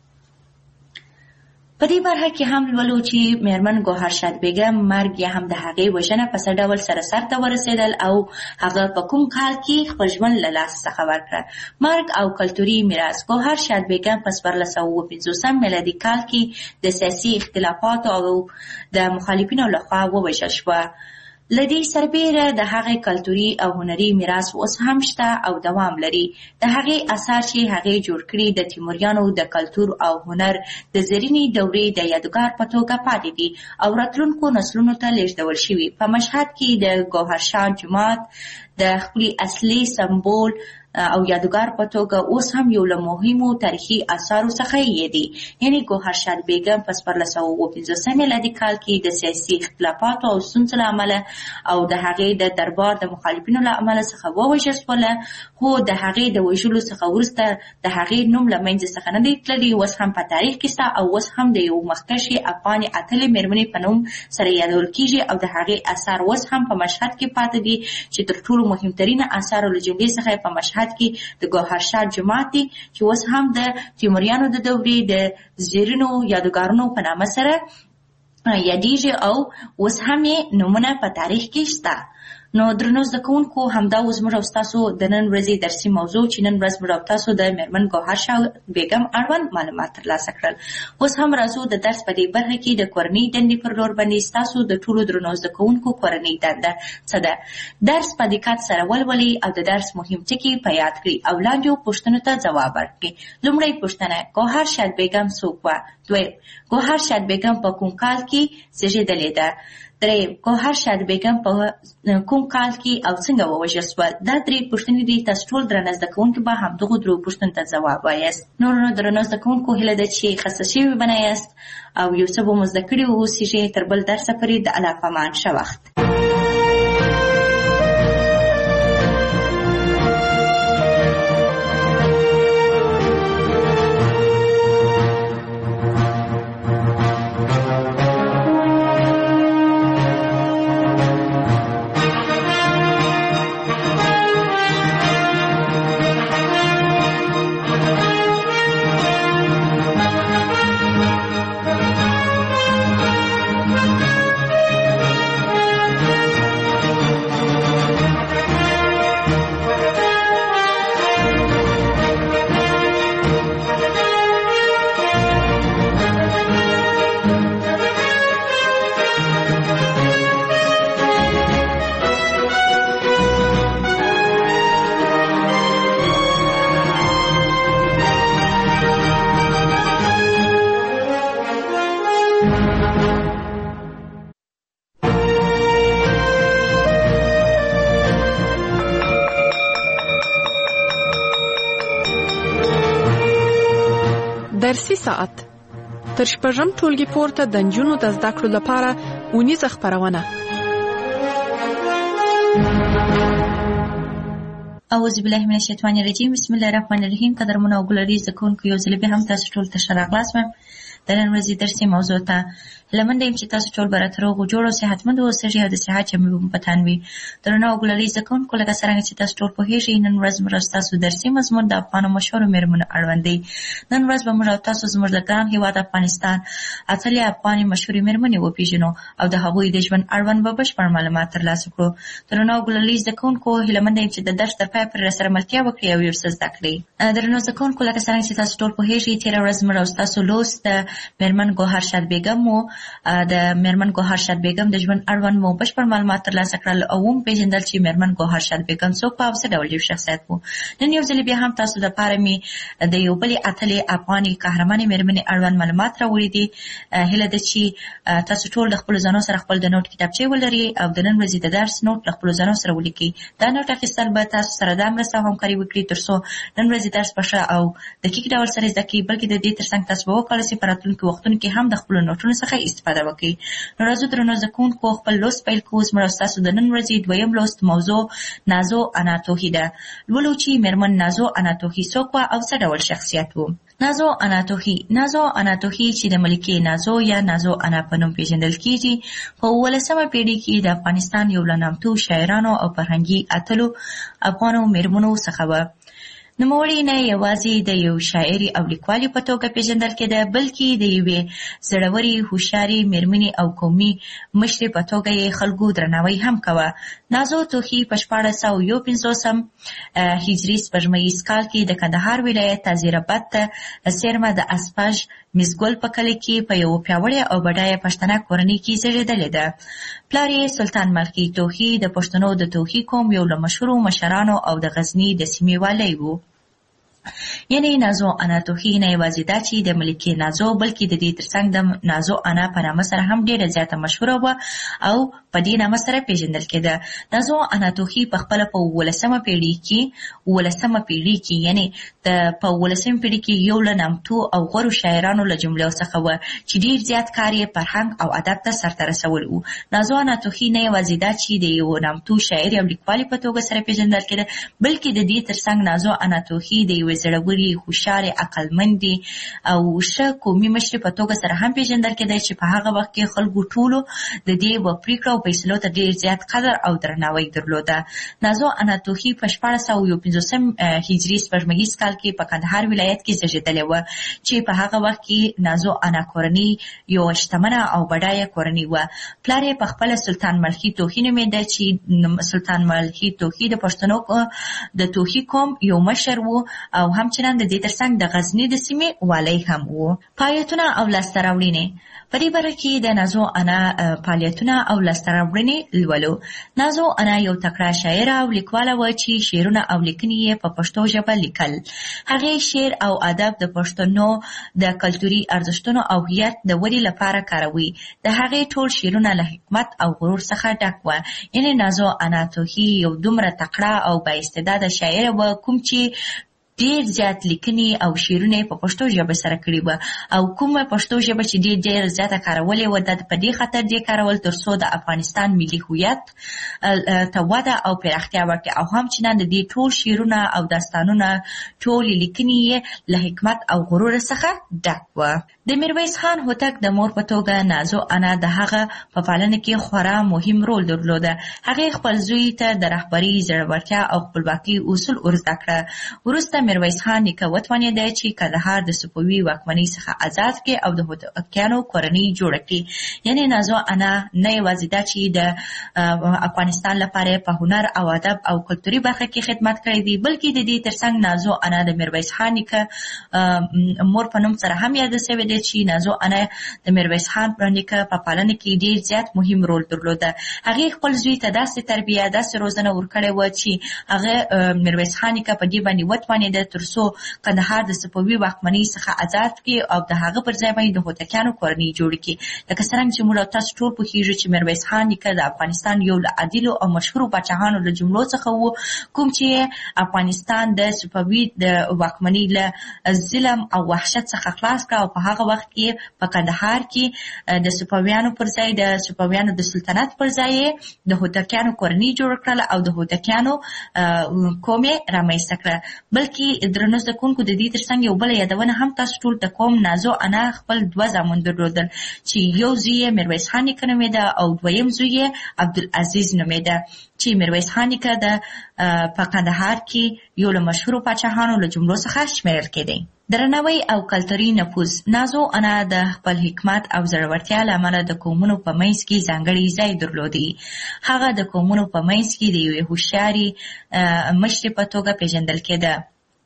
په دې برخه کې هم لولو چې مېرمن ګوهرشاد بیګم مرګ یا هم د هغې وژنه په څه ډول سره سرته ورسېدل او هغه په کوم کال کې خپل ژوند له لاسه څخه ورکړه. مرګ او کلتوري میراث. ګوهرشاد بیګم په څوارلس سوه اووه پنځوسم میلادي کال کې د سیاسي اختلافاتو او د مخالفینو لخوا ووژل شوه. له دې سربیره د هغې کلتوري او هنري میراث اوس هم شته او دوام لري. د هغې اثار چې هغې جوړ کړي د تیموریانو د کلتور او هنر د زرینې دورې د یادګار په توګه پاتې دي او راتلونکو نسلونو ته لیږدول شوي. په مشهد کې د ګوهرشاد جومات د خپلې اصلي سمبول او یادګار په توګه اوس هم یو له مهمو تاریخي اثارو څخه یې دی. یعنې ګوهرشاد بیګم په څوارلس سوه اووه پنځوسم میلادي کال کې د سیاسي اختلافاتو او ستونزو له امله او د هغې د دربار د مخالفینو له امله څخه ووژل شوله، خو د هغې د وژلو څخه وروسته د هغې نوم له منځه څخه نه دی تللی. اوس هم په تاریخ کې شته او اوس هم د یو مخکښې افغانې اتلې مېرمنې په نوم سره یادول کیږي او د هغې اثار اوس هم په مشهد کې پاتې دي چې تر ټولو مهمترینه اثارو له جملې څخه په مشهد کې د ګوهرشاد جومات دی چې اوس هم د تیموریانو د دورې د زیرینو یادګارونو په نامه سره یادیږي او اوس هم یې نومونه په تاریخ کې شته. نو درنو زده کوونکو همدا اوس موږ او ستاسو د نن ورځې درسي موضوع چې نن ورځ موږ او تاسو د مېرمن ګوهرشاد بیګم اړوند معلومات ترلاسه کړل. اوس هم راځو د درس په دې برخه کې د کورنۍ دندې پر لور باندې ستاسو د ټولو درنو زده کوونکو کورنۍ دنده څه ده. درس په دقت سره ولولئ او د درس مهم ټکي په یاد کړئ او لاندې پوښتنو ته ځواب ورکړئ. لومړی پوښتنه: ګوهرشاد بیګم څوک وه؟ دویم: ګوهرشاد بیګم په کوم کال کې زیږېدلې ده؟ دریم: ګوهرشاد بیګم په کوم کال کې او څنګه ووژل شوه؟ دا درې پوښتنې دي. تاسو ټول درنه زده کوونکي به همدغو درو پوښتنو ته ځواب وایاست. نور نو درنه زده کوونکو هیله ده چې خسته شوي به نه یاست او یو څه به مو زده کړي واوسیږي. تر بل درسه پورې د الله په امان. ښه وخت. درسي ساعت تر شپږم ټولګي پورته د نجونو د زده کړو لپاره اونیزه خپرونه. اعوذ بالله من الشیطان الرجیم. بسم الله الرحمن الرحیم. قدرمنو او ګلري زده کوونکو یو ځل بیا هم تاسو ټول ته ښه راغلاست. د نن ورځې درسي موضوع ته لمنډه يم چې تاسو ټول به راته روغ جوړ او صحتمند اوسئ او د صحت چمې په تن وي. درنو ګلالي زده کوونکو لکه څرنګه چې تاسو ټول پوهېږئ نن ورځ موږ ستاسو درسي مضمون د افغانو مشهورو مېرمنو اړوند دی. نن ورځ به موږ او تاسو زموږ د ګران هېواد افغانستان اتلې افغاني مشهورې مېرمنې وپېژنو او د هغوی د ژوند اړوند به بشپړ معلومات ترلاسه کړو. درنو ګلالي زده کوونکو هیله منده یم چې د درس تر پایه پورې راسره ملتیا وکړئ او یو څه زده کړئ. درنو زده کوونکو لکه څرنګه چې تاسو ټول پوهېږئ تېره ورځ موږ او ستاسو لوست د مېرمن ګوهر شاد بیګم و. د مېرمن ګوهر شاد بیګم د ژوند اړوند مو بشپړ معلومات ترلاسه کړل او وپېژندل چې مېرمن ګوهر شاد بیګم څوک په او څه ډول یو شخصیت و. نن یو ځل بیا هم تاسو دپاره مې د یو بلې اتلې افغاني قهرمانې مېرمنې اړوند معلومات راوړي دي. هیله ده چې تاسو ټول د خپلو ځانو سره خپل د نوټ کتابچې ولرئ او د نن ورځې د درس نوټ له خپلو ځانو سره ولیکئ. دا نوټ اخیستل به تاسو سره دا مرسته او همکاري وکړي تر څو نن ورځې درس په ښه او دقیق ډول سره زده کړئ، بلکې د دې تر څنګ تاسو به وکولی شئ په راتلونکي وختونو کې هم د خپلو نوټونو څخه استفاده وکړئ. نو راځو درنو زده کوونکو خپل لوست پیل کړو. زموږ او ستاسو د نن ورځې دویم لوست موضوع نازو انا توهی ده. لولو چې مېرمن نازو انا توهی څوک وه او څه ډول شخصیت و. نازو انا توهی نازو انا توهی چې د ملکې نازو یا نازو انا په نوم پیژندل کیږي په اوولسمه پیړۍ کې د افغانستان یو له نامتو شاعرانو او فرهنګي اتلو افغانو مېرمنو څخه وه. نوموړې نه یوازې د یو شاعري او لیکوالې په توګه پیژندل کېده، بلکې د یوې زړورې هوښیارې مېرمنې او قومي مشرې په توګه یې خلکو درناوی هم کوه. نازو توهی په شپاړس سوه یو پنځوسم هجري سپوږمیز کال کې د کندهار ولایت تازیراباد ته څیرمه د اسپاژ مزګل په کلي کې په یو پیاوړې او بډایه پښتنه کورنۍ کې زېږېدلې ده. پلار یې سلطان ملخي توهی د پښتنو د توهی قوم یو له مشهورو مشرانو او د غزني د سیمې والی و. یعنی نازو انا توهی نه یوازې دا چې د ملکې نازو بلکې د دې ترڅنګ د نازو انا په نامه سره هم ډېره زیاته مشهوره وه او په دې نامه سره پیژندل کېده. نازو انا توهی په خپله په اوولسمه پیړۍ کې اوولسمه پیړۍ کې یعنې د په اوولسمه پیړۍ کې یو له نامتو او غوره شاعرانو له جملو څخه وه چې ډېر زیات کار یې فرهنګ او ادب ته سرته رسول و. نازو انا توهی نه یوازې دا چې د یو نامتو شاعرې او لیکوالې په توګه سره پیژندل کېده، بلکې د دې ترڅنګ نازو انا توهی د یوې زړورې هوښیارې عقلمندې او ښه قومي مشرې په توګه سره هم پیژندل کېدی چې په هغه وخت کې خلکو ټولو د دې و پرېکړو او فیصلو ته ډېر زیات قدر او درناوی درلوده. نازو انا توهی په شپاړس سوه یو پنځوسم هجري سپوږمیز کال کې په کندهار ولایت کې زېږېدلې وه چې په هغه وخت کې نازو انا کورنۍ یوه شتمنه او بډایه کورنۍ وه. پلار یې په خپله سلطان ملخي توهی نومېده چې سلطان ملخي توهی د پښتنو د توهی قوم یو مشر و او همچنان د دې ترڅنګ د غزني د سیمې والی هم و. فعالیتونه او لاسته راوړنې په دې باره کې د نازو انا فعالیتونه او لاسته راوړنې لولو. نازو انا یو تکړه شاعره او لیکواله وه چې شعرونه او لیکنې یې په پښتو ژبه لیکل. هغې شعر او ادب د پښتنو د کلتوري ارزښتونو او هویت د ودې لپاره کاروي. د هغې ټول شعرونه له حکمت او غرور څخه ډک وه. یعنې نازو انا توهی یو دومره تکړه او بااستعداده شاعره وه کوم چې ډېر زیات لیکنې او شعرونه په پښتو ژبه سره کړي وه او کومه پښتو ژبه چې ډېر ډېر زیاته کارولې وه دا په دې خاطر دې کارول تر څو د افغانستان ملي هویت ته وده او پراختیا ورکړي او همچنان د دې ټول شعرونه او داستانونه ټولې لیکنې یې له حکمت او غرور څخه ډک وه. د میرویس خان هوتک د مور په توګه نازو انا د هغه په پالنه کې خورا مهم رول درلوده. هغې خپل زوی ته د رهبرۍ زړورتیا او خپلواکۍ اصول ور زده کړه. وروسته میرویس خان نیکه وتوانېده چې کندهار د صفوي واکمنۍ څخه آزاد کړي او د هوتکیانو کورنۍ جوړه کړي. یعنې نازو انا نه یوازې دا چې د افغانستان لپاره په هنر او ادب او کلتوري برخه کې خدمت کړی دی، بلکې د دې ترڅنګ نازو انا د میرویس خان نیکه مور په نوم سره هم یاده شوې ده چې نازو انا د میرویس خان نیکه په پالنه کې ډېر زیات مهم رول درلوده. هغې خپل زوی ته داسې تربیه داسې روزنه ورکړې وه چې هغه میرویس خان نیکه په دې باندې وتوانېده تر څو کندهار د صفوي واکمنۍ څخه آزاد کړي او د هغه پر ځای باندې د هوتکیانو کورنۍ جوړه کړي. لکه څرنګه چې موږ تاسو ټول پوهېږو چې میرویس خان نیکه د افغانستان یو له عادلو او مشهورو پاچاهانو له جملو څخه و کوم چې افغانستان د صفوي د واکمنۍ له ظلم او وحشت څخه خلاص کړ او په هغه وخت کې په کندهار کې د صفویانو پر ځای د صفویانو د سلطنت پر ځای د هوتکیانو کورنۍ جوړ کړل او د هوتکیانو قوم یې رامنځته کړه. بلکې کې درنو زده کوونکو د دې ترڅنګ یو بل یادونه هم تاسو ټول ته کوم. نازو انا خپل دوه زامن درلودل چې یو زوی یې میرویس خان نیکه نومېده او دویم زوی یې عبدالعزیز نومېده چې میرویس خان نیکه د په کندهار کې یو له مشهورو پاچاهانو له جملو څخه شمیرل کېدی. درناوی او کلتوري نفوذ. نازو انا د خپل حکمت او زړورتیا له امله د قومونو په منځ کې ځانګړی ځای درلودی. هغه د قومونو په منځ کې د یوې هوښیارې مشرې په توګه پیژندل کېده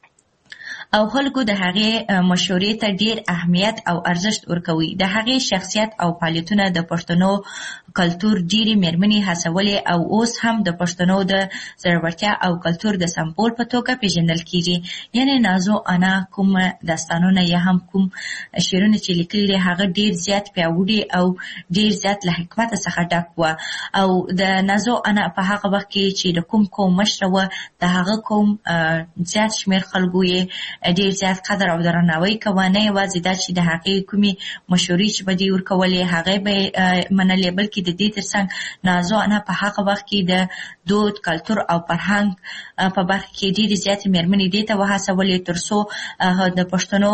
او خلکو د هغې مشورې ته ډیر اهمیت او ارزښت ورکوي. د هغې شخصیت او فعالیتونه د پښتنو کلتور ډیرې مېرمنې هڅولې او اوس هم د پښتنو د زړورتیا او کلتور د سمبول په توګه پیژندل کیږي. یعنی نازو انا کوم داستانونه یا هم کوم شعرونه چې لیکلي دي هغه ډیر زیات پیاوړي او ډیر زیات له حکمت څخه ډک وه او د نازو انا په هغه وخت کې چې د کوم قوم مشره وه د هغه قوم زیات شمېر خلکو یې ډیر زیات قدر او درناوی کوه. نه یوازې دا چې د هغې کومې مشورې چې به دې ورکولې هغې به یې منلې بلکې د دې ترڅنګ نازو انا په هغه وخت کې د دود کلتور او فرهنګ په برخه کې ډېرې زیاتې مېرمنې دې ته وهڅولې تر څو د پښتنو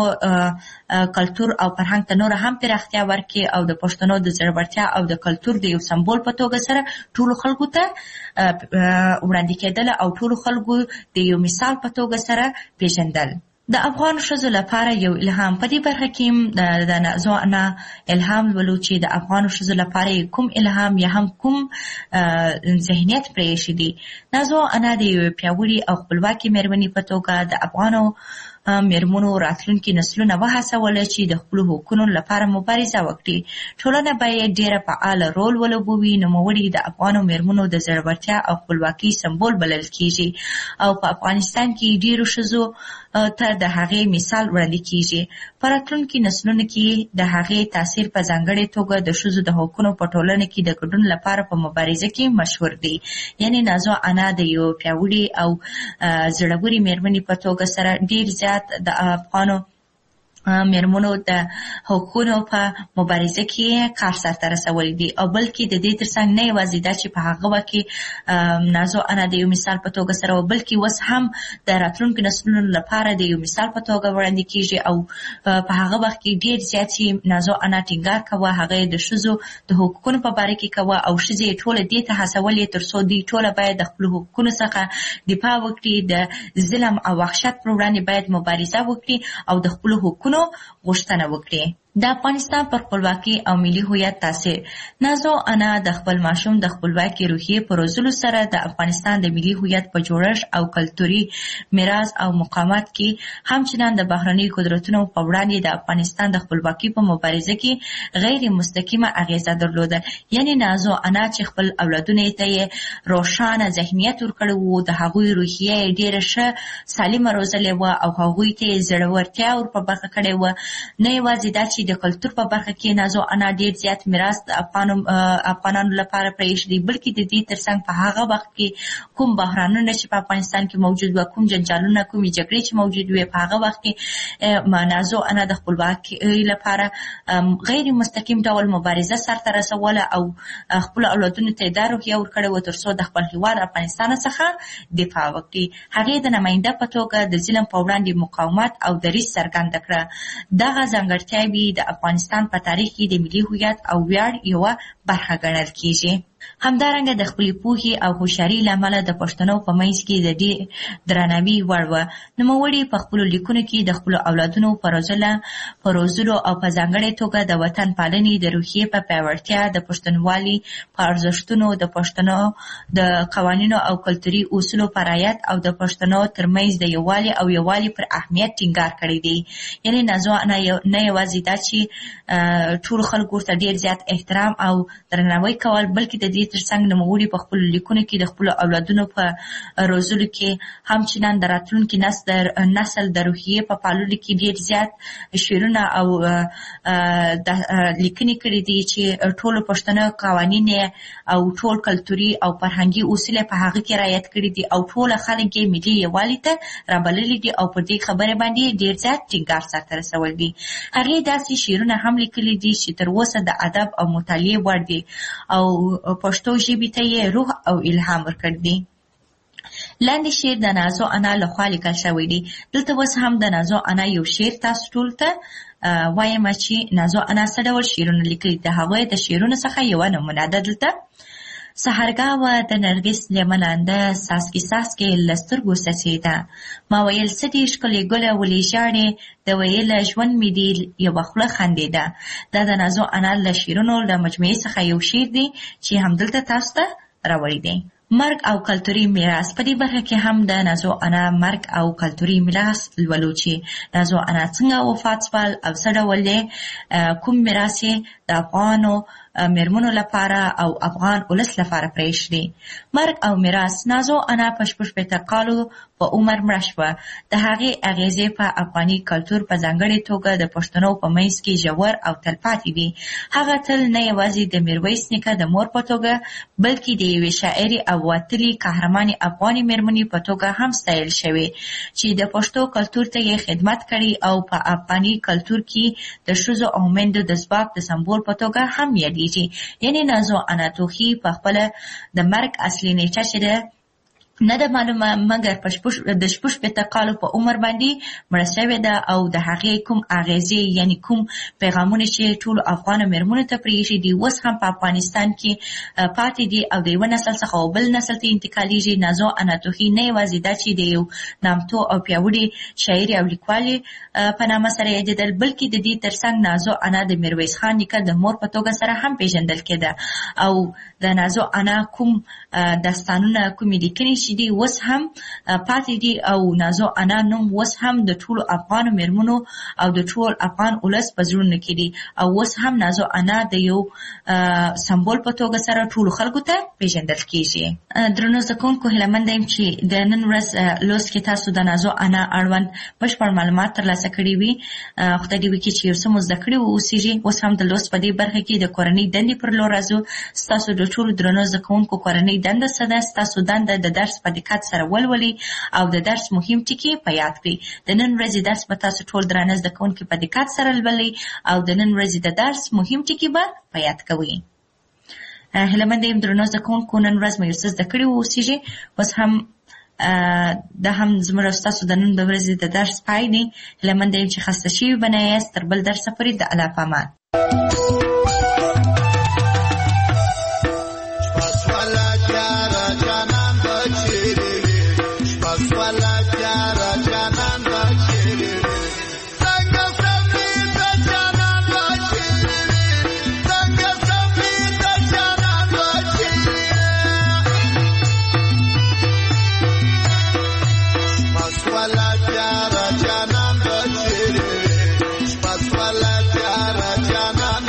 کلتور او فرهنګ ته نوره هم پراختیا ورکړي او د پښتنو د زړورتیا او د کلتور د یو سمبول په توګه سره ټولو خلکو ته وړاندې کېدل او ټولو خلکو د یو مثال په توګه سره پیژندل. د افغان ښځو لپاره یو الهام. په دې برخه کې د نازو انا الهام ولو چې د افغان ښځو لپاره کوم الهام یا هم کوم ذهنیت پرې ایښی دی. نازو انا د یوې پیاوړې او خپلواکې مېرمنې په توګه د افغانو مېرمنو راتلونکي نسلونه وهڅول چې د خپلو حقونو لپاره مبارزه وکړي. ټولنه باید ډېره فعاله رول ولوبوي. نوموړي د افغانو مېرمنو د زړورتیا او خپلواکۍ سمبول بلل کیږي او په افغانستان کې ډېرو ښځو ته د هغې مثال وړاندې کیږي. په راتلونکي نسلونو کې د هغې تاثیر په ځانګړې توګه د ښځو د حقونو په ټولنه کې د ګډون لپاره په مبارزه کې مشهور دی. یعنی نازو انا د یو پیاوړي او زړورې مېرمنې په توګه سره ډېر زیات د افغانو مېرمنو د حقونو په مبارزه کې کار سرته رسولی دی او بلکې د دې ترڅنګ نه یوازې دا چې په هغه وخت کې نازو انا د یو مثال په توګه سره و بلکې اوس هم د راتلونکو نسلونو لپاره د یو مثال په توګه وړاندې کیږي او په هغه وخت کې ډېر زیات چې نازو انا ټینګار کوه هغه د ښځو د حقونو په باره کې کوه او ښځې یې ټوله دې ته هڅولې تر څو دوی ټوله باید د خپلو حقونو څخه دفاع وکړي، د ظلم او وحشت پر وړاندې باید مبارزه وکړي او د خپلو حقونو غوښتنه وکړي. د افغانستان پر خپلواکي او ملي هویت تاثیر. نازو انا د خپل ماشوم د خپلواکي روحیې په روزلو سره د افغانستان د ملي هویت په جوړښت او کلتوري میراث او مقامات کې همچنان د بهرني قدرتونو په وړاندې د افغانستان د خپلواکي په مبارزه کې غیر مستقیمه اغیزه درلوده. یعنی نازو انا چې خپل اولادونه ته یې روښانه ذهنیت ورکړی و، د هغوی روحیه یې ډېره ښه سالمه روزلې وه او هغوی ته یې زړورتیا ور په برخه کړې وه. نه یوازې دا چې د کلتور په برخه کې نازو انا ډېر زیات میراث د افغانانو لپاره پرېښی دی، بلکې د دې ترڅنګ په هغه وخت کې کوم بحرانونه چې په افغانستان کې موجود وه، کوم جنجالونه، کومې جګړې چې موجود وې، په هغه وخت کې نازو انا د خپلواکۍ لپاره غیر مستقیم ډول مبارزه سرته رسوله او خپلو اولادونو ته یې دا روحیه ورکړې وه تر څو د خپل هېواد افغانستان څخه دفاع وکړي. هغې د نماینده په توګه د ظلم په وړاندې مقاومت او دریځ څرګنده کړه. دغه ځانګړتیاوې د افغانستان په تاریخ کې د ملي هویت او ویاړ یوه برخه ګڼل کیږي. همدارنګه د خپلې پوهې او هوښیارۍ له امله د پښتنو په منځ کې د ډېر درناوي وړ وه. نوموړي په خپلو لیکونو کې د خپلو اولادونو په روزلو په روزلو او په ځانګړې توګه د وطن پالنې د روحیې په پیاوړتیا، د پښتونولي په ارزښتونو، د پښتنو د قوانینو او کلتوري اصولو په رعایت او د پښتنو ترمنځ د یووالي او یووالي پر اهمیت ټینګار کړی دی. یعنې نازو انا نه یوازې دا چې ټولو خلکو ورته ډېر زیات احترام او درناوی کول، بلکې د دې ترڅنګ نوموړي په خپلو لیکونو کې د خپلو اولادونو په روزلو کې همچنان د راتلونکي نسل د روحیې په پاللو کې ډېر زیات شعرونه او لیکنې کړي دي چې ټولو پښتنو قوانین او ټول کلتوري او فرهنګي اصول په هغه کې رعایت کړي دي او ټول خلک یې ملي یووالي ته رابللي دي او پر دې خبرې باندې ډېر زیات ټینګار سرته رسول دي. هغې داسې شعرونه هم لیکلي دي چې تر اوسه د ادب او مطالعې وړ دي او پښتو ژبې ته یې روح او الهام ورکړ دي. لاندې شعر د نازو انا لخوا لیکل شوی دی. دلته اوس هم د نازو انا یو شعر تاسو ټول ته وایم چې نازو انا څه ډول شعرونه لیکلي. د هغوی د شعرونو څخه یوه نمونه ده دلته. سحرګاوه د نرګس لیملانده ساسکي ساسکي له سترګو څڅېده. ما ویل څه دې ښکلې ګله ولې ژاړې، د ویله ژوند مې دې یوه خوله خندېده. دا د نازو انا له شعرونو له مجموعې څخه یو شعر دی چې همدلته تاسو ته راوړی دی. مرګ او کلتوري میراث. په دې برخه کې هم د نازو انا مرګ او کلتوري میراث لولو چې نازو انا څنګه وفات شول او څه ډول کوم میراث د افغانو میرمنو لپاره او افغان ولس لپاره پرېښودی. مرګ او میراث. نازو انا په شپږ شپېته کالو په عمر مړه شوه. د هغې اغېزې په افغاني کلتور په ځانګړې توګه د پښتنو په منځ کې ژور او تلپاتې دي. هغه تل نه یوازې د میرویس نیکه د مور په توګه بلکې د یوې شاعرې او وتلې قهرمانې افغاني میرمنې په توګه هم ستایل شوې چې د پښتو کلتور ته یې خدمت کړی او په افغاني کلتور کې د ښځو او میندو د ځواک د سمبول په توګه هم یادېږي. یعنې نازو انا توخي په خپله د مرګ اصلي نیټه چې ده نه ده معلومه، مګر د شپږ شپېته کالو په عمر باندې مړه شوې ده او د هغې کوم اغېزې یعنې کوم پیغامونه چې ټولو افغانو میرمنو ته پرېښي دي اوس هم په افغانستان کې پاتې دي او د یوه نسل څخه او بل نسل ته انتقالېږي. نازو انا توخي نه یوازې دا چې د یو نامتو او پیاوړي شاعرې او لیکوالې په نامه سره یادېدل، بلکې د دې ترڅنګ نازو انا د میرویس خان نیکه د مور په توګه سره هم پېژندل کېده او د نازو انا کوم داستانونه کومې لیکنې چې دي اوس هم پاتې دي او نازو انا نوم اوس هم د ټولو افغانو میرمنو او د ټول افغان ولس په زړونو کې دي او اوس هم نازو انا د یو سمبول په توګه سره ټولو خلکو ته پېژندل کېږي. درنو زده کوونکو، هیله منده یم چې د نن ورځ لوست کې تاسو د نازو انا اړوند بشپړ معلومات ترلاسه کړي وي. خدای دې وکړي چې یو څه مو زده کړي واوسېږي. اوس هم د لوست په دې برخه کې د کورنۍ دندې پر لور راځو. ستاسو د ټولو درنو زده کوونکو کورنۍ دنده څه ده؟ ستاسو دنده د درس په دقت سره ولولئ او د درس مهم ټکي په یاد کړئ. د نن ورځې درس به تاسو ټول درانه زده کوونکي په دقت سره لولئ او د نن ورځې د درس مهم ټکي به په یاد کوئ. هیله منده یم درنو زده کوونکو نن ورځ مو یو څه زده کړي واوسېږي. اوس هم دا هم زموږ او ستاسو د نن د ورځې د درس پای دی. هیله منده یم چې خسته شوي به نه یاست. تر بل درسه پورې د الله په امان. Jana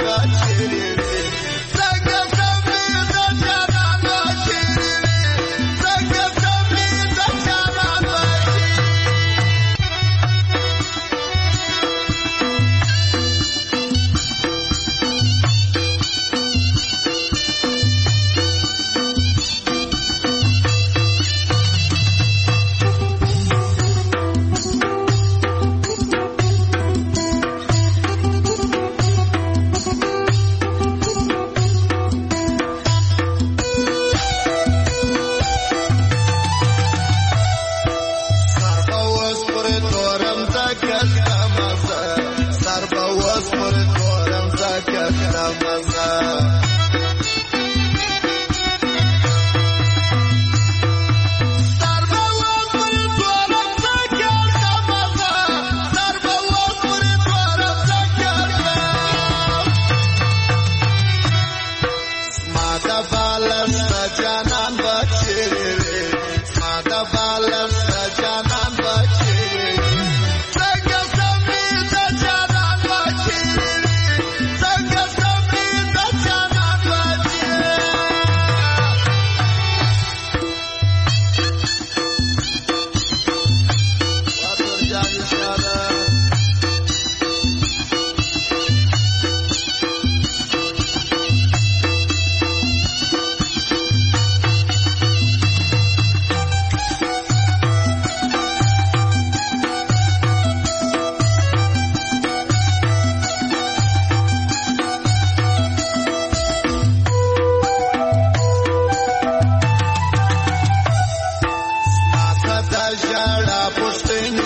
پښتني